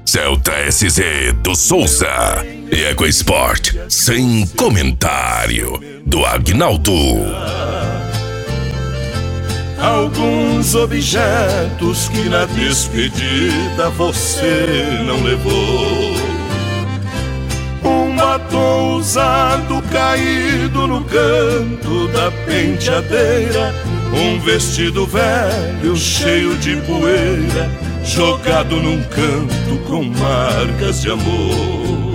Celta SZ do Souza e EcoSport sem comentário do Agnaldo. Alguns objetos que na despedida você não levou. Um batom usado caído no canto da penteadeira. Um vestido velho cheio de poeira jogado num canto com marcas de amor.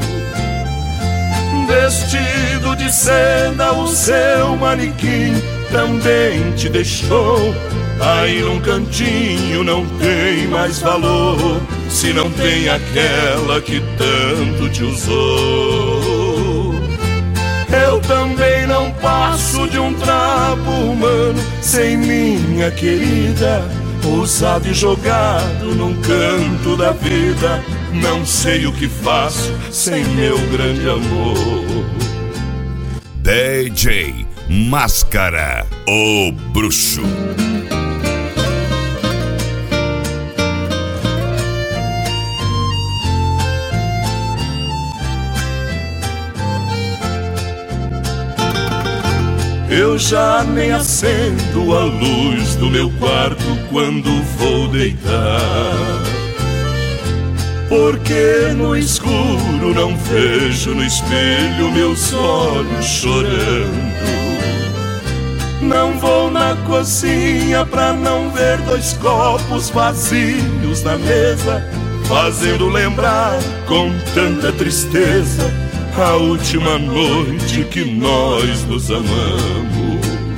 Vestido de seda o seu manequim também te deixou. Aí num cantinho não tem mais valor, se não tem aquela que tanto te usou. Eu também não passo de um trapo humano sem minha querida, usado e jogado num canto da vida. Não sei o que faço sem meu grande amor. DJ Máscara, o bruxo. Eu já nem acendo a luz do meu quarto quando vou deitar, porque no escuro não vejo no espelho meus olhos chorando. Não vou na cozinha pra não ver dois copos vazios na mesa, fazendo lembrar com tanta tristeza a última noite que nós nos amamos.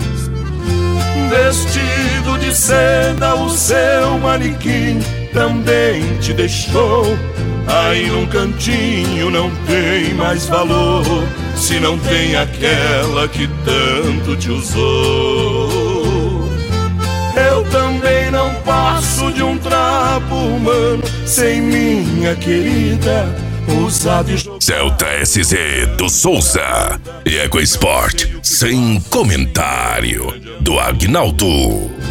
Vestido de seda o seu manequim também te deixou. Aí num cantinho não tem mais valor, se não tem aquela que tanto te usou. Eu também não passo de um trapo humano sem minha querida, usado e jogado. Celta SZ do Souza e EcoSport sem comentário do Agnaldo.